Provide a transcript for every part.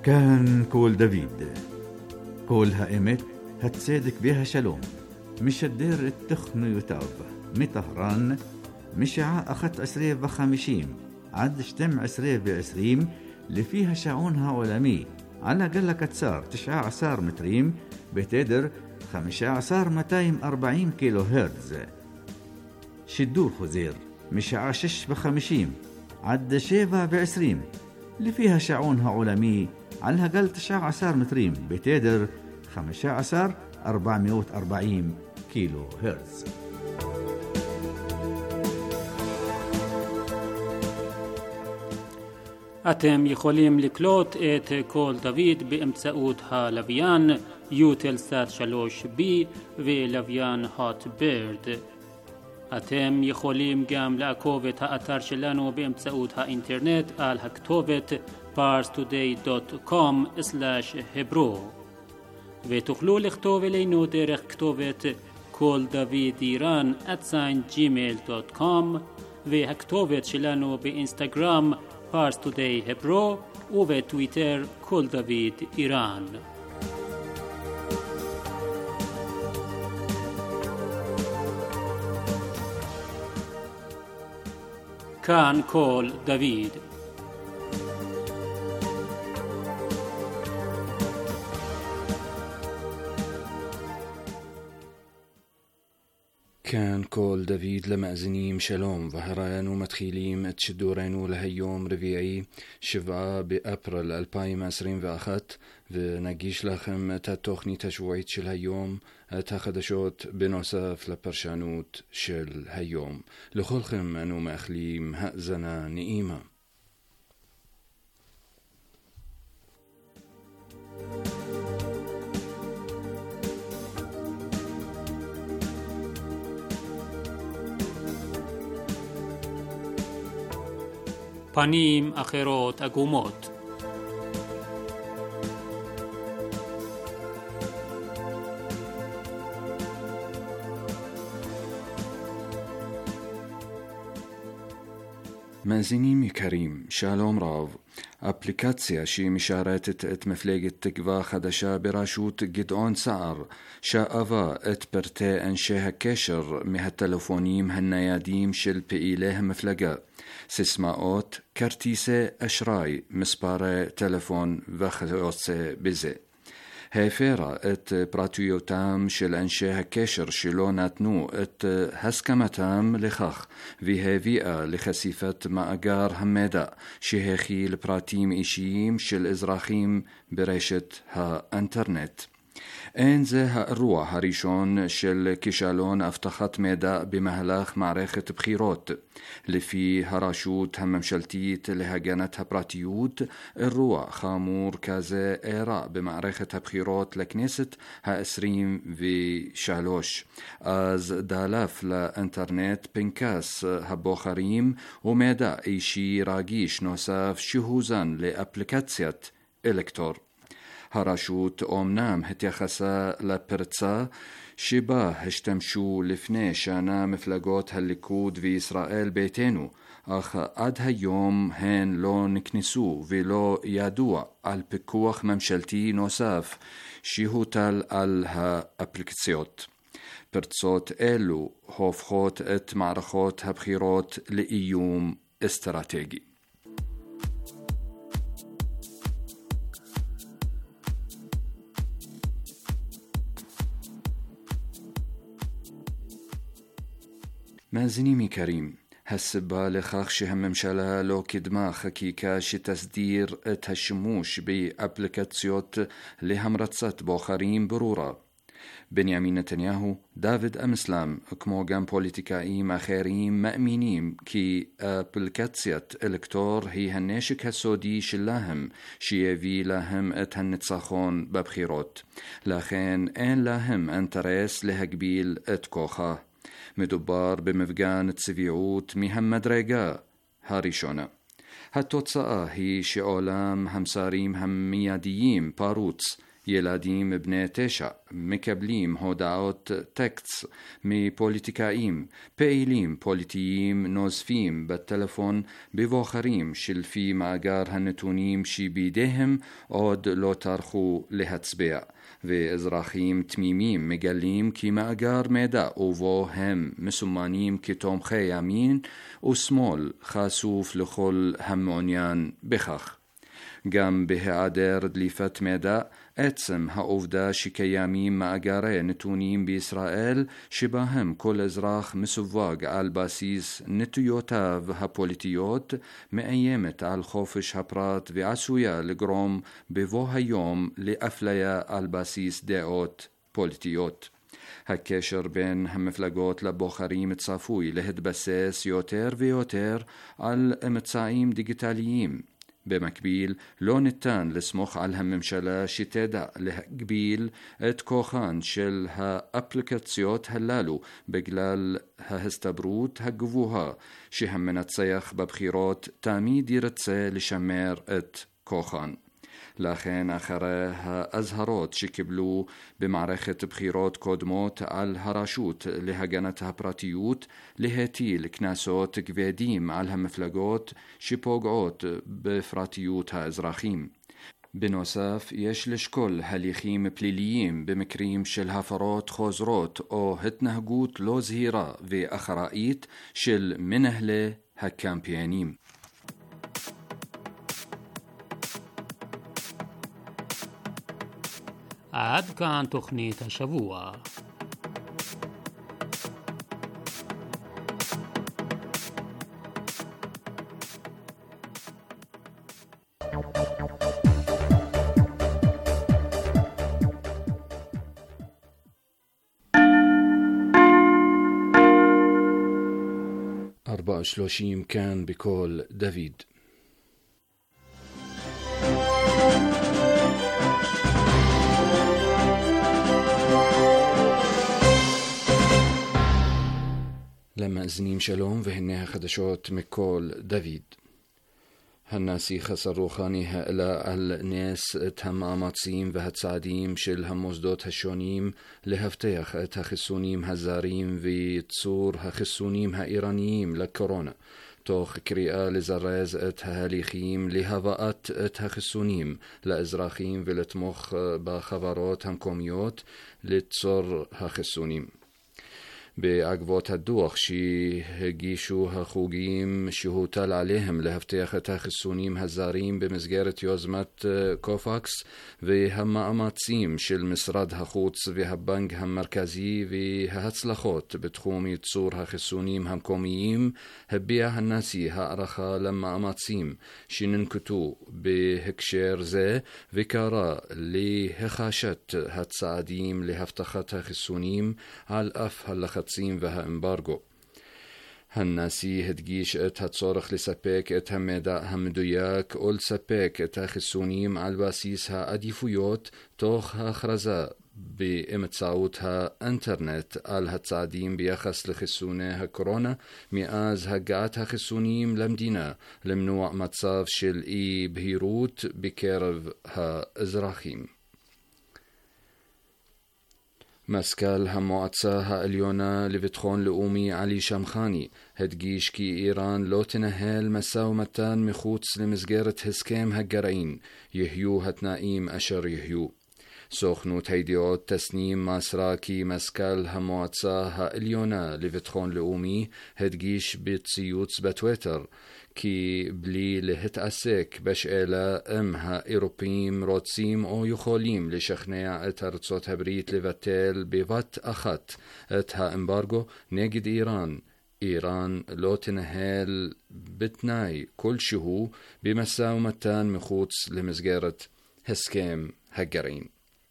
كان كول دافيد كول هائمت هتصدق بها شلوم مش الدير التخن يتعب مطهران مشاع أخت 20 عد شتم 20 اللي فيها شعونها عالمي على قلة كتسار 19 متريم بتدر 15,240 كيلو هرتز. شدور خزير مشاع 56 عد 27 اللي فيها شعونها عالمي على قل 19 متريم بتدر 15,440 كيلو هرتز. אתם יכולים לקלוט את קול דוד באמצעות הלוויין יוטלסאט 3B ולוויין הוט בירד. אתם יכולים גם לעקוב את האתר שלנו באמצעות האינטרנט על הכתובת parstoday.com/hebro ותוכלו לכתוב אלינו דרך כתובת koldavidiran@gmail.com והכתובת שלנו באינסטגרם parstoday hebro ובטוויטר כל דוד איראן. כאן כל דוד. كان كول دافيد لمأزنيم شلوم وهرانو متخيليم تشدورينو لهيوم ربيعي 7 بأبريل 2021 ونجيش لكم تتوخني تشويت شل هيوم تاخدشوت بنوسف لبرشانوت شل هيوم لخلخم أنو مأخليم هأزنا نئيمة. פנים אחרות עגומות. مازنيمي كريم شالوم راف أبليكاتسيا شي مشارات مفلقة تقوى خدشا براشوت جدعون سعر شاءفا برتي أنشيها كشر مها التلفونيم هالنياديم شل بإيليه مفلقة سسماؤوت كارتيسة أشراي مسبارة تلفون وخيوسة بزي هيفيرا براتيوتام شل أنشيها كشر شلو ناتنو هسكمتام لخخ وهيفيئة لخسيفة مأقار هميدا شهيخي البراتيم إيشيم شل إزراخيم بريشة ها انترنت انزه الروح هريشون شل كشالون افتخت ميدا بمهلاخ معركة بخيروت لفي هراشوت هم ممشلتيت لهجانتها براتيوت الروح خامور كازي ايراء بمعركة بخيروت لكنيسة ها اسريم في شالوش از دالاف لانترنت بنكاس هبوخريم وميدا ايشي راجيش نوساف شهوزان لأبليكاتسيات إلكتور هراشوت أمنام هتيخسا لبرتسا شباه هشتمشو لفني شانا مفلقوت هالليكود في إسرائيل بيتينو أخ عد هيوم هين لو نكنسو ولو يادوا على بكوخ ممشلتي نوساف شيهوتال على أبليكسيوت برتسوت إلو هوفخوت ات معرخوت هبخيروت لإيوم استراتيجي. مازنيمي كريم هالسبا لخاخ شهم ممشلا لو كدما خكيكا شتسدير تهشموش بأبليكاتسيوت لهمرتسات بوخارين برورا بنيامين نتنياهو دافيد أمسلام كموغان بوليتيكائي مخيرين مأمينين كي أبليكاتسيات إلكتور هي هنشك هالسودي شلاهم شيفي لهم اتهنتساخون ببخيروت لخين ان لهم انتريس لهقبيل اتكوخا مدبار بمفقان تسفيعوت مهمد ريقا هاريشونا هالتوتساء هي شعولام همساريم هم مياديين باروتس ילדים בני 9 מקבלים הודעות טקסט מפוליטיקאים, פעילים פוליטיים נוזפים בטלפון בבוחרים שלפי מאגר הנתונים שבידיהם עוד לא טרחו להצביע, ואזרחים תמימים מגלים כי מאגר מידע ובו הם מסומנים כתומכי ימין ושמאל חשוף לכל המעוניין בכך. גם בהיעדר דליפת מידע, עצם העובדה שקיימים מאגרי נתונים בישראל שבהם כל אזרח מסווג על בסיס נטיותיו הפוליטיות מאיימת על חופש הפרט ועשויה לגרום בבוא היום לאפליה על בסיס דעות פוליטיות. הקשר בין המפלגות לבוחרים צפוי להתבסס יותר ויותר על אמצעים דיגיטליים. במקביל, לא ניתן לסמוך על הממשלה שתדע להגביל את כוחן של האפליקציות הללו בגלל ההסתברות הגבוהה שהמנצח בבחירות תמיד ירצה לשמר את כוחן. לכן אחרי האזהרות שקיבלו במערכת בחירות קודמות על הרשות להגנת הפרטיות להטיל קנסות כבדים על המפלגות שפוגעות בפרטיות האזרחים. בנוסף, יש לשקול הליכים פליליים במקרים של הפרות חוזרות או התנהגות לא זהירה ואחראית של מנהלי הקמפיינים. עד כאן תוכנית השבוע. أربعة وثلاثين كان بكل دافيد. למאזינים שלום, והנה החדשות מכל דוד. הנסיך הסרוחני העלה על נס את המאמצים והצעדים של המוסדות השונים להבטיח את החיסונים הזרים וייצור החיסונים האיראניים לקורונה, תוך קריאה לזרז את ההליכים להבאת את החיסונים לאזרחים ולתמוך בחברות המקומיות ליצור החיסונים. בעקבות הדוח שהגישו החוגים שהוטל עליהם להבטיח את החיסונים הזרים במסגרת יוזמת קופקס והמאמצים של משרד החוץ והבנק המרכזי וההצלחות בתחום ייצור החיסונים המקומיים, הביע הנשיא הערכה למאמצים שננקטו בהקשר זה וקרא להחשת הצעדים להבטחת החיסונים על אף הלחצים והאמברגו. הנשיא הדגיש את הצורך לספק את המידע המדויק ולספק את החיסונים על בסיס העדיפויות תוך ההכרזה באמצעות האינטרנט על הצעדים ביחס לחיסוני הקורונה מאז הגעת החיסונים למדינה, למנוע מצב של אי בהירות בקרב האזרחים. מזכ"ל המועצה העליונה לביטחון לאומי עלי שמחני הדגיש כי איראן לא תנהל משא ומתן מחוץ למסגרת הסכם הגרעין, יהיו התנאים אשר יהיו. סוכנות הידיעות תסנים מסרה כי מזכ"ל המועצה העליונה לביטחון לאומי הדגיש בציוץ בטוויטר כי בלי להתעסק בשאלה אם האירופאים רוצים או יכולים לשכנע את ארצות הברית לבטל בבת אחת את האמברגו נגד איראן לא תנהל בתנאי כלשהו במשא ומתן מחוץ למסגרת הסכם הגרעין.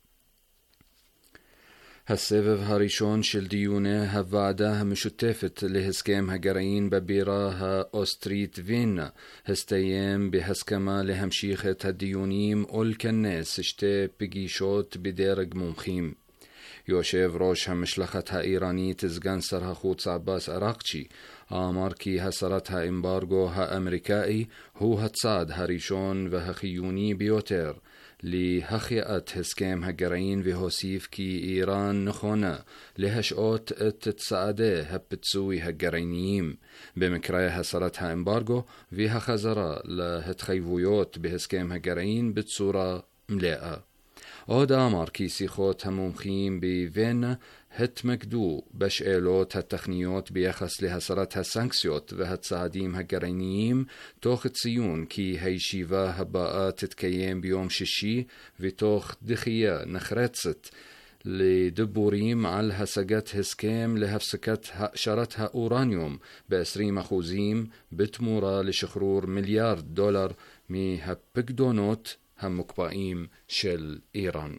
הסבב הראשון של דיוני הוועדה המשותפת להסכם הגרעין בבירה האוסטרית וינה הסתיים בהסכמה להמשיך את הדיונים ולכנס שתי פגישות בדרג מומחים. יושב ראש המשלחת האיראנית סגן שר החוץ עבאס עראקצ'י אמר כי הסרת האמברגו האמריקאי הוא הצעד הראשון והחיוני ביותר להחייאת הסכם הגרעין והוסיף כי איראן נכונה להשעות את צעדי הפיצוי הגרעיניים במקרה הסרת האמברגו והחזרה להתחייבויות בהסכם הגרעין בצורה מלאה. עוד אמר כי שיחות המומחים בווינה התמקדו בשאלות הטכניות ביחס להסרת הסנקציות והצעדים הגרעיניים, תוך ציון כי הישיבה הבאה תתקיים ביום שישי ותוך דחייה נחרצת לדבורים על השגת הסכם להפסקת העשרת האורניום ב-20% בתמורה לשחרור $1 מיליארד מהפקדונות המוקפאים של איראן.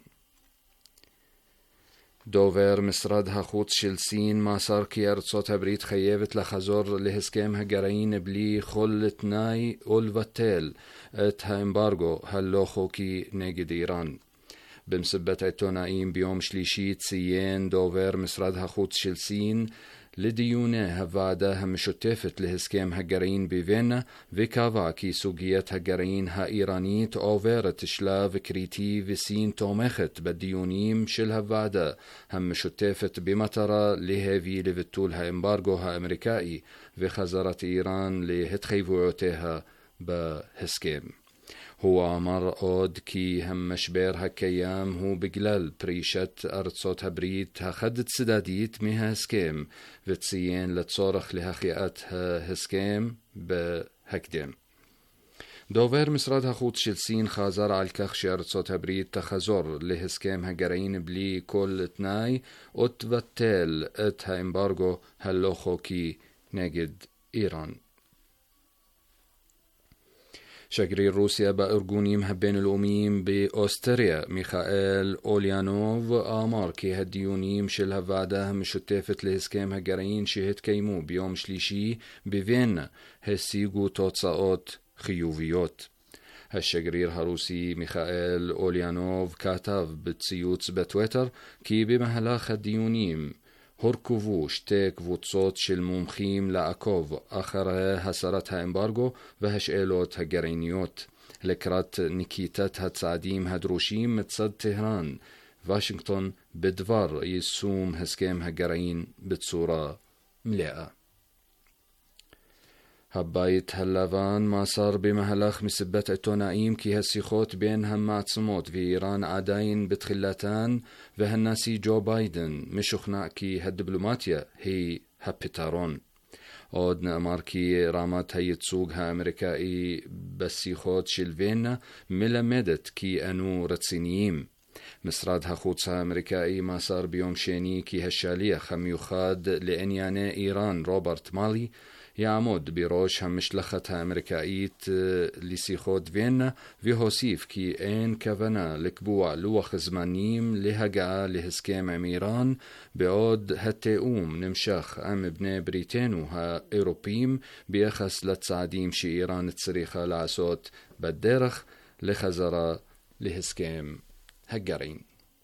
דובר משרד החוץ של סין מסר כי ארצות הברית חייבת לחזור להסכם הגרעין בלי כל תנאי ולבטל את האמברגו הלא חוקי נגד איראן. במסיבת העיתונאים ביום שלישי ציין דובר משרד החוץ של סין לדיוני הוועדה המשותפת להסכם הגרעין בווינה וקבע כי סוגיית הגרעין האיראנית עוברת שלב קריטי וסין תומכת בדיונים של הוועדה המשותפת במטרה להביא לביטול האמברגו האמריקאי וחזרת איראן להתחייבויותיה בהסכם. הוא אמר עוד כי המשבר הקיים הוא בגלל פרישת ארצות הברית החד צדדית מההסכם וציין לצורך להחייאת ההסכם בהקדם. דובר משרד החוץ של סין חזר על כך שארצות הברית תחזור להסכם הגרעין בלי כל תנאי ותבטל את האמברגו הלא חוקי נגד איראן. שגריר רוסיה בארגונים הבינלאומיים באוסטריה מיכאל אוליאנוב אמר כי הדיונים של הוועדה המשותפת להסכם הגרעין שהתקיימו ביום שלישי בווינה השיגו תוצאות חיוביות. השגריר הרוסי מיכאל אוליאנוב כתב בציוץ בטוויטר כי במהלך הדיונים הורכבו שתי קבוצות של מומחים לעקוב אחרי הסרת האמברגו והשאלות הגרעיניות לקראת נקיטת הצעדים הדרושים מצד טהרן, וושינגטון בדבר יישום הסכם הגרעין בצורה מלאה. הבית הלבן מסר במהלך מסיבת עיתונאים כי השיחות בין המעצמות ואיראן עדיין בתחילתן והנשיא ג'ו ביידן משוכנע כי הדיפלומטיה היא הפתרון. עוד נאמר כי רמת הייצוג האמריקאי בשיחות של וינה מלמדת כי אנו רציניים. משרד החוץ האמריקאי מסר ביום שני כי השליח המיוחד לענייני איראן רוברט מאלי יעמוד בראש המשלחת האמריקאית לשיחות וינה והוסיף כי אין כוונה לקבוע לוח זמנים להגעה להסכם עם איראן בעוד התאום נמשך עם בני בריתנו האירופאים ביחס לצעדים שאיראן צריכה לעשות בדרך לחזרה להסכם הגרעין.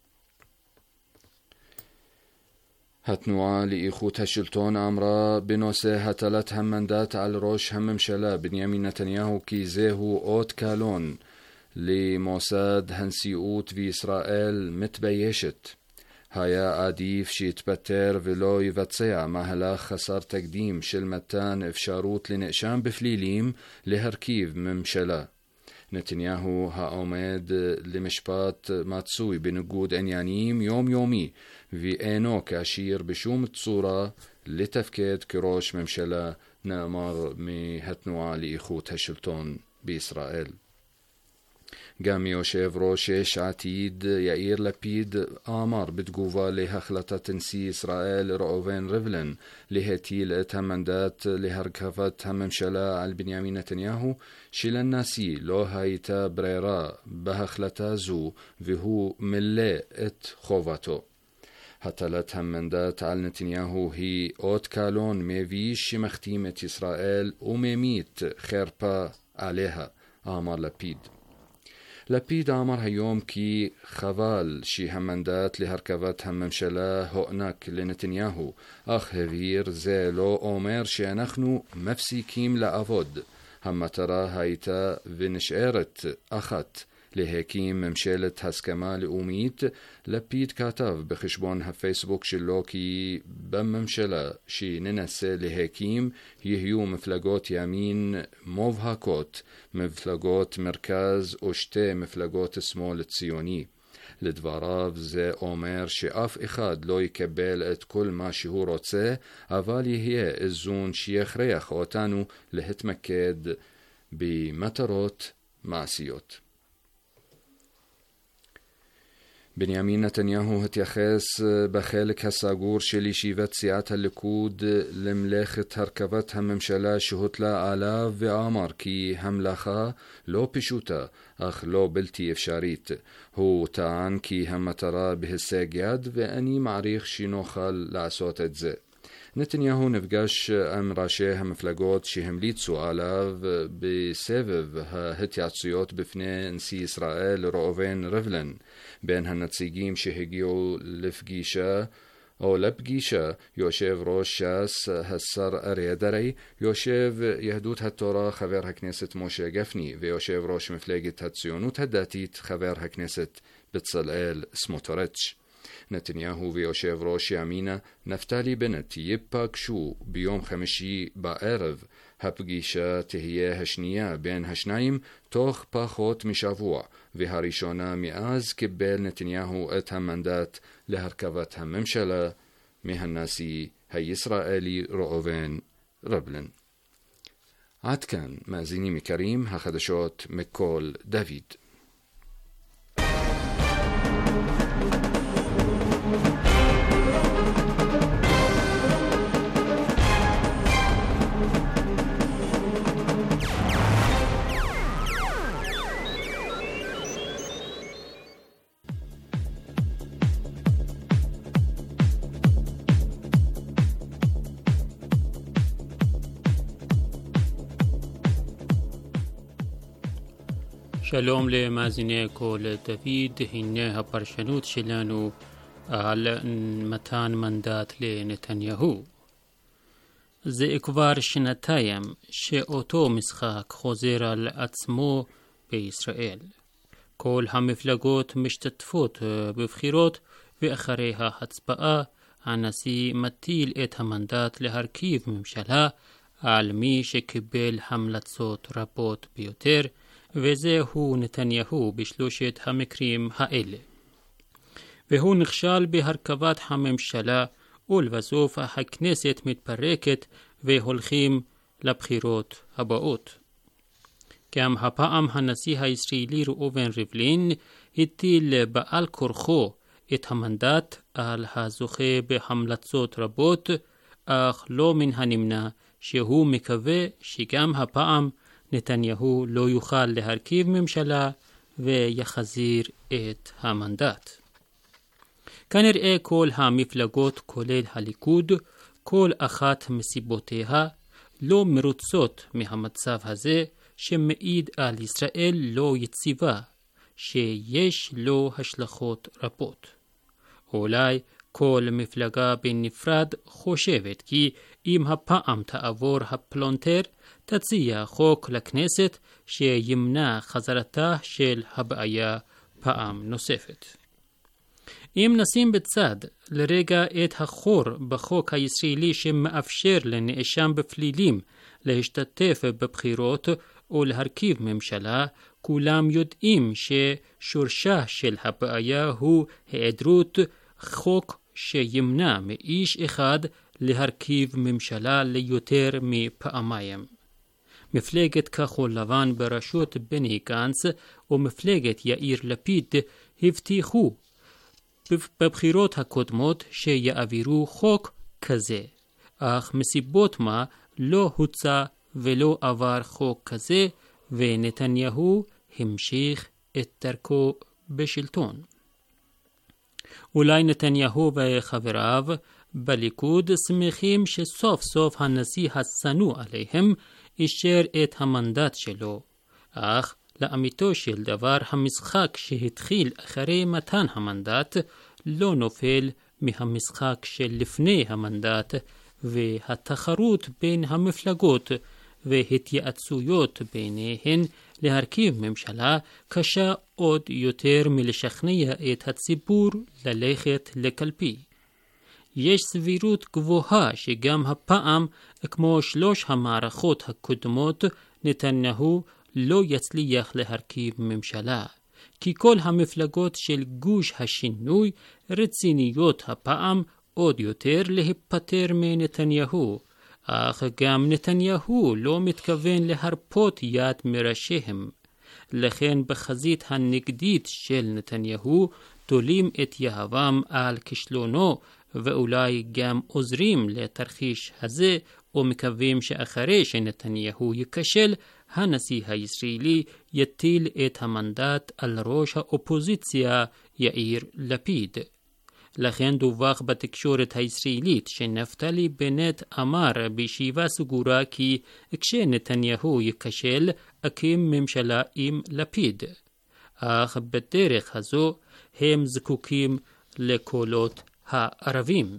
התנועה לאיכות השלטון אמרה בנושא הטלת המנדט על ראש הממשלה בנימין נתניהו כי זהו אות קלון למוסד הנשיאות וישראל מתביישת. היה עדיף שיתפטר ולא יבצע מהלך חסר תקדים של מתן אפשרות לנאשם בפלילים להרכיב ממשלה. נתניהו העומד למשפט מצוי בניגוד עניינים יומיומי ואינו כשיר בשום צורה לתפקד כראש ממשלה, נאמר מהתנועה לאיכות השלטון בישראל. גם יושב ראש יש עתיד יאיר לפיד אמר בתגובה להחלטת נשיא ישראל ראובן ריבלין להטיל את המנדט להרכבת הממשלה על בנימין נתניהו שלנשיא לא הייתה ברירה בהחלטה זו והוא מילא את חובתו. הטלת המנדט על נתניהו היא אות קלון מביש שמכתים את ישראל וממיט חרפה עליה, אמר לפיד. לפיד אמר היום כי חבל שהמנדט להרכבת הממשלה הוענק לנתניהו, אך הבהיר זה לא אומר שאנחנו מפסיקים לעבוד. המטרה הייתה ונשארת אחת, להקים ממשלת הסכמה לאומית, לפיד כתב בחשבון הפייסבוק שלו כי בממשלה שננסה להקים יהיו מפלגות ימין מובהקות, מפלגות מרכז או שתי מפלגות שמאל ציוני. לדבריו זה אומר שאף אחד לא יקבל את כל מה שהוא רוצה, אבל יהיה איזון שיכריח אותנו להתמקד במטרות מעשיות. בנימין נתניהו התייחס בחלק הסגור של ישיבת סיעת הליכוד למלאכת הרכבת הממשלה שהוטלה עליו ואמר כי המלאכה לא פשוטה אך לא בלתי אפשרית. הוא טען כי המטרה בהישג יד ואני מעריך שנוכל לעשות את זה. נתניהו נפגש עם ראשי המפלגות שהמליצו עליו בסבב ההתייעצויות בפני נשיא ישראל ראובן ריבלין. בין הנציגים שהגיעו לפגישה יושב ראש ש"ס השר אריה דרעי, יושב יהדות התורה חבר הכנסת משה גפני ויושב ראש מפלגת הציונות הדתית חבר הכנסת בצלאל סמוטריץ'. נתניהו ויושב ראש ימינה נפתלי בנט ייפגשו ביום חמישי בערב. הפגישה תהיה השנייה בין השניים תוך פחות משבוע, והראשונה מאז קיבל נתניהו את המנדט להרכבת הממשלה מהנשיא הישראלי ראובן ריבלין. עד כאן מאזינים יקרים, החדשות מכל דוד. שלום למאזיני קול דוד, הנה הפרשנות שלנו על מתן מנדט לנתניהו. זה כבר שנתיים שאותו משחק חוזר על עצמו בישראל. כל המפלגות משתתפות בבחירות ואחרי ההצבעה הנשיא מטיל את המנדט להרכיב ממשלה על מי שקיבל המלצות רבות ביותר, וזהו נתניהו בשלושת המקרים האלה. והוא נכשל בהרכבת הממשלה, ולבסוף הכנסת מתפרקת והולכים לבחירות הבאות. גם הפעם הנשיא הישראלי ראובן ריבלין הטיל בעל כורחו את המנדט על הזוכה בהמלצות רבות, אך לא מן הנמנע שהוא מקווה שגם הפעם נתניהו לא יוכל להרכיב ממשלה ויחזיר את המנדט. כנראה כל המפלגות כולל הליכוד, כל אחת מסיבותיה, לא מרוצות מהמצב הזה שמעיד על ישראל לא יציבה, שיש לו השלכות רבות. אולי כל מפלגה בנפרד חושבת כי אם הפעם תעבור הפלונטר, תציע חוק לכנסת שימנע חזרתה של הבעיה פעם נוספת. אם נשים בצד לרגע את החור בחוק הישראלי שמאפשר לנאשם בפלילים להשתתף בבחירות או להרכיב ממשלה, כולם יודעים ששורשה של הבעיה הוא היעדרות חוק שימנע מאיש אחד להרכיב ממשלה ליותר מפעמיים. מפלגת כחול לבן בראשות בני גנץ ומפלגת יאיר לפיד הבטיחו בבחירות הקודמות שיעבירו חוק כזה, אך מסיבות מה לא הוצע ולא עבר חוק כזה, ונתניהו המשיך את דרכו בשלטון. אולי נתניהו וחבריו בליכוד שמחים שסוף סוף הנשיא השנוא עליהם אישר את המנדט שלו, אך לאמיתו של דבר המשחק שהתחיל אחרי מתן המנדט לא נופל מהמשחק של לפני המנדט, והתחרות בין המפלגות והתייעצויות ביניהן להרכיב ממשלה קשה עוד יותר מלשכנע את הציבור ללכת לקלפי. יש סבירות גבוהה שגם הפעם, כמו 3 המערכות הקודמות, נתניהו לא יצליח להרכיב ממשלה, כי כל המפלגות של גוש השינוי רציניות הפעם עוד יותר להיפטר מנתניהו, אך גם נתניהו לא מתכוון להרפות יד מראשיהם. לכן בחזית הנגדית של נתניהו תולים את יהבם על כישלונו, ואולי גם עוזרים לתרחיש הזה, ומקווים שאחרי שנתניהו ייכשל, הנשיא הישראלי יטיל את המנדט על ראש האופוזיציה יאיר לפיד. לכן דווח בתקשורת הישראלית שנפתלי בנט אמר בישיבה סגורה כי כשנתניהו ייכשל אקים ממשלה עם לפיד. אך בדרך הזו הם זקוקים לקולות הערבים.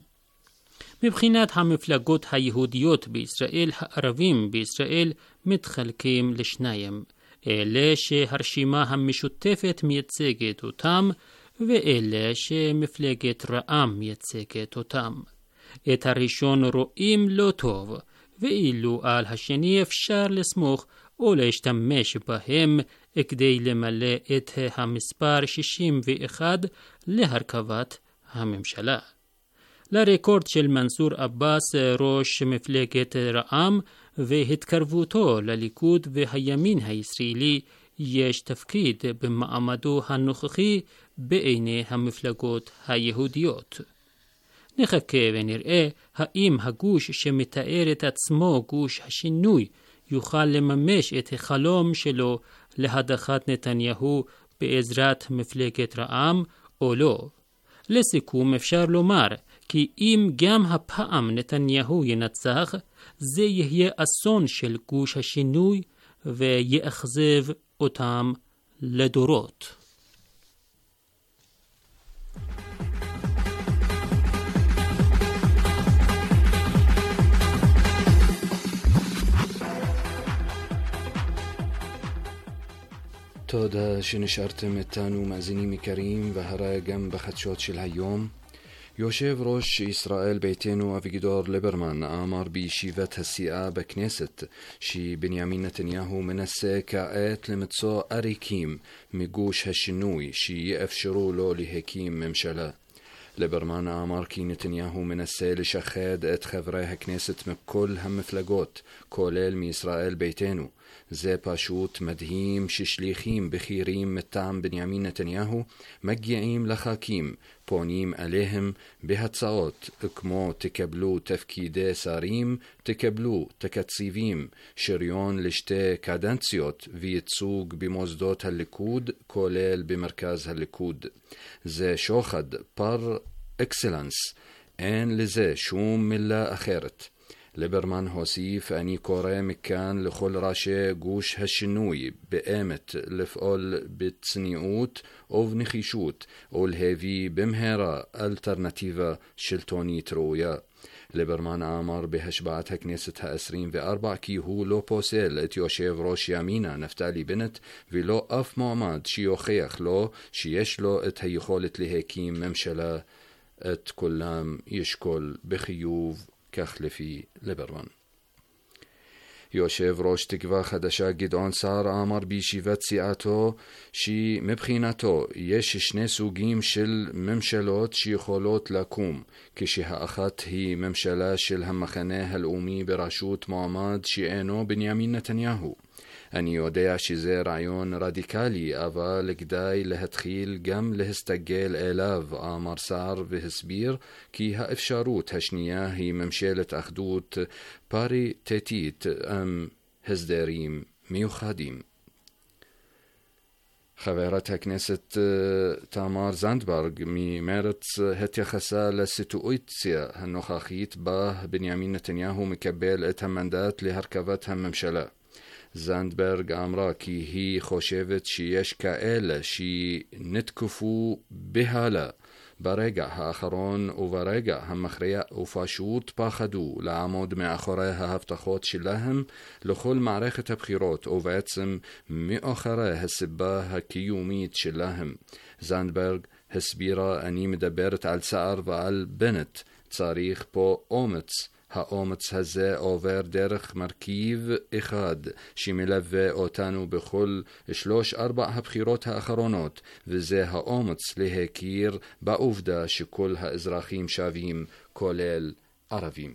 מבחינת המפלגות היהודיות בישראל, הערבים בישראל מתחלקים לשניים, אלה שהרשימה המשותפת מייצגת אותם, ואלה שמפלגת רע"מ מייצגת אותם. את הראשון רואים לא טוב, ואילו על השני אפשר לסמוך או להשתמש בהם כדי למלא את המספר 61 להרכבת הממשלה. לרקורד של מנסור עבאס, ראש מפלגת רע"מ, והתקרבותו לליכוד והימין הישראלי, יש תפקיד במעמדו הנוכחי בעיני המפלגות היהודיות. נחכה ונראה האם הגוש שמתאר את עצמו גוש השינוי יוכל לממש את החלום שלו להדחת נתניהו בעזרת מפלגת רע"מ או לא. לסיכום אפשר לומר כי אם גם הפעם נתניהו ינצח, זה יהיה אסון של גוש השינוי ויאכזב אותם לדורות. תודה שנשארתם איתנו מאזינים יקרים, והרי גם בחדשות של היום. יושב ראש ישראל ביתנו אביגדור ליברמן אמר בישיבת הסיעה בכנסת שבנימין נתניהו מנסה כעת למצוא עריקים מגוש השינוי שיאפשרו לו להקים ממשלה. ליברמן אמר כי נתניהו מנסה לשחד את חברי הכנסת מכל המפלגות, כולל מישראל ביתנו. זה פשוט מדהים ששליחים בכירים מטעם בנימין נתניהו מגיעים לח"כים, פונים עליהם בהצעות כמו תקבלו תפקידי שרים, תקבלו תקציבים, שריון לשתי קדנציות וייצוג במוסדות הליכוד, כולל במרכז הליכוד. זה שוחד פר אקסלנס, אין לזה שום מילה אחרת. ליברמן הוסיף, אני קורא מכאן לכל ראשי גוש השינוי באמת לפעול בצניעות ובנחישות ולהביא במהרה אלטרנטיבה שלטונית ראויה. ליברמן אמר בהשבעת הכנסת ה-24 כי הוא לא פוסל את יושב ראש ימינה נפתלי בנט ולא אף מועמד שיוכיח לו שיש לו את היכולת להקים ממשלה. את כולם ישקול בחיוב, כך לפי ליברמן. יושב ראש תקווה חדשה גדעון סער אמר בישיבת סיעתו שמבחינתו יש 2 סוגים של ממשלות שיכולות לקום, כשהאחת היא ממשלה של המחנה הלאומי בראשות מועמד שאינו בנימין נתניהו. אני יודע שזה רעיון רדיקלי, אבל כדאי להתחיל גם להסתגל אליו, אמר סער והסביר כי האפשרות השנייה היא ממשלת אחדות פריטטית עם הסדרים מיוחדים. חברת הכנסת תמר זנדברג ממרץ התייחסה לסיטואציה הנוכחית בה בנימין נתניהו מקבל את המנדט להרכבת הממשלה. זנדברג אמרה כי היא חושבת שיש כאלה שנתקפו בהלה ברגע האחרון וברגע המכריע ופשוט פחדו לעמוד מאחורי ההבטחות שלהם לכל מערכת הבחירות ובעצם מאחורי הסיבה הקיומית שלהם. זנדברג הסבירה, אני מדברת על סער ועל בנט, צריך פה אומץ. האומץ הזה עובר דרך מרכיב אחד שמלווה אותנו בכל 3-4 הבחירות האחרונות, וזה האומץ להכיר בעובדה שכל האזרחים שווים, כולל ערבים.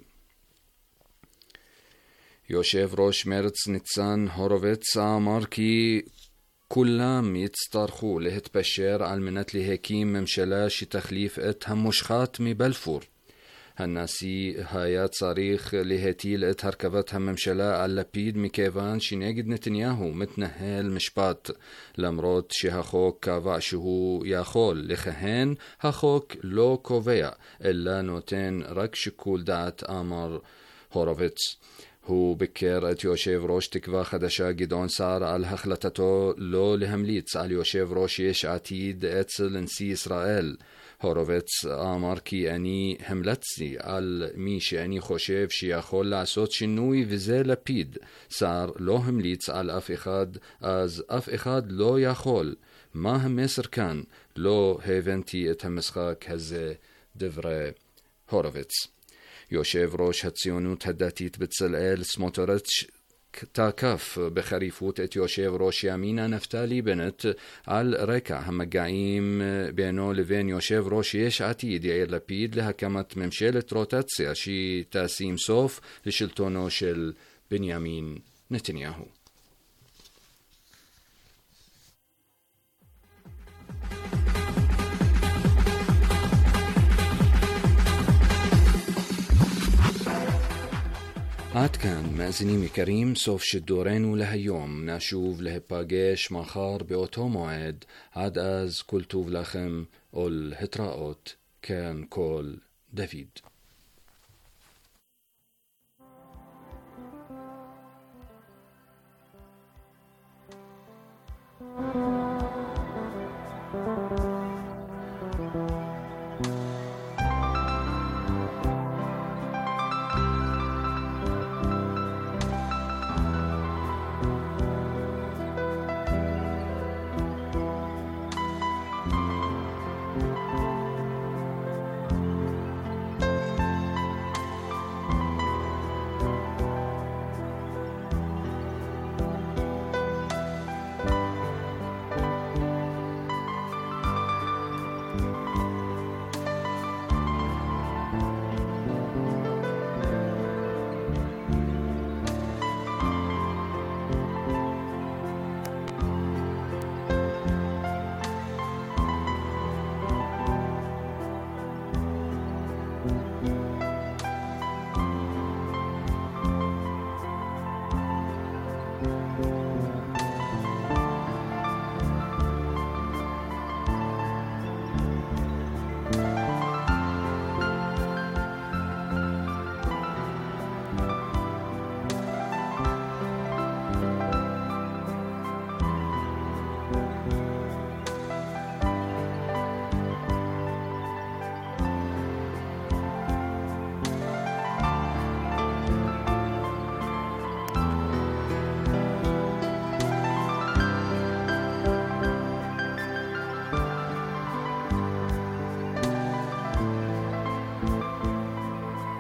יושב ראש מרץ ניצן הורוביץ אמר כי כולם יצטרכו להתפשר על מנת להקים ממשלה שתחליף את המושחת מבלפור. הנשיא היה צריך להטיל את הרכבת הממשלה על לפיד מכיוון שנגד נתניהו מתנהל משפט. למרות שהחוק קבע שהוא יכול לכהן, החוק לא קובע, אלא נותן רק שיקול דעת, אמר הורוביץ. הוא ביקר את יושב ראש תקווה חדשה גדעון סער על החלטתו לא להמליץ על יושב ראש יש עתיד אצל נשיא ישראל. הורוביץ אמר כי אני המלצתי על מי שאני חושב שיכול לעשות שינוי וזה לפיד. סער לא המליץ על אף אחד, אז אף אחד לא יכול. מה המסר כאן? לא הבנתי את המשחק הזה, דברי הורוביץ. יושב ראש הציונות הדתית בצלאל סמוטריץ' תקף בחריפות את יושב ראש ימינה נפתלי בנט על רקע המגעים בינו לבין יושב ראש יש עתיד יאיר לפיד להקמת ממשלת רוטציה שתשים סוף לשלטונו של בנימין נתניהו. עד כאן מאזינים יקרים, סוף שידורנו להיום. נשוב להיפגש מחר באותו מועד. עד אז כל טוב לכם ולהתראות. כאן קול דוד.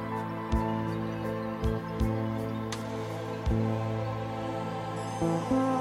Thank you.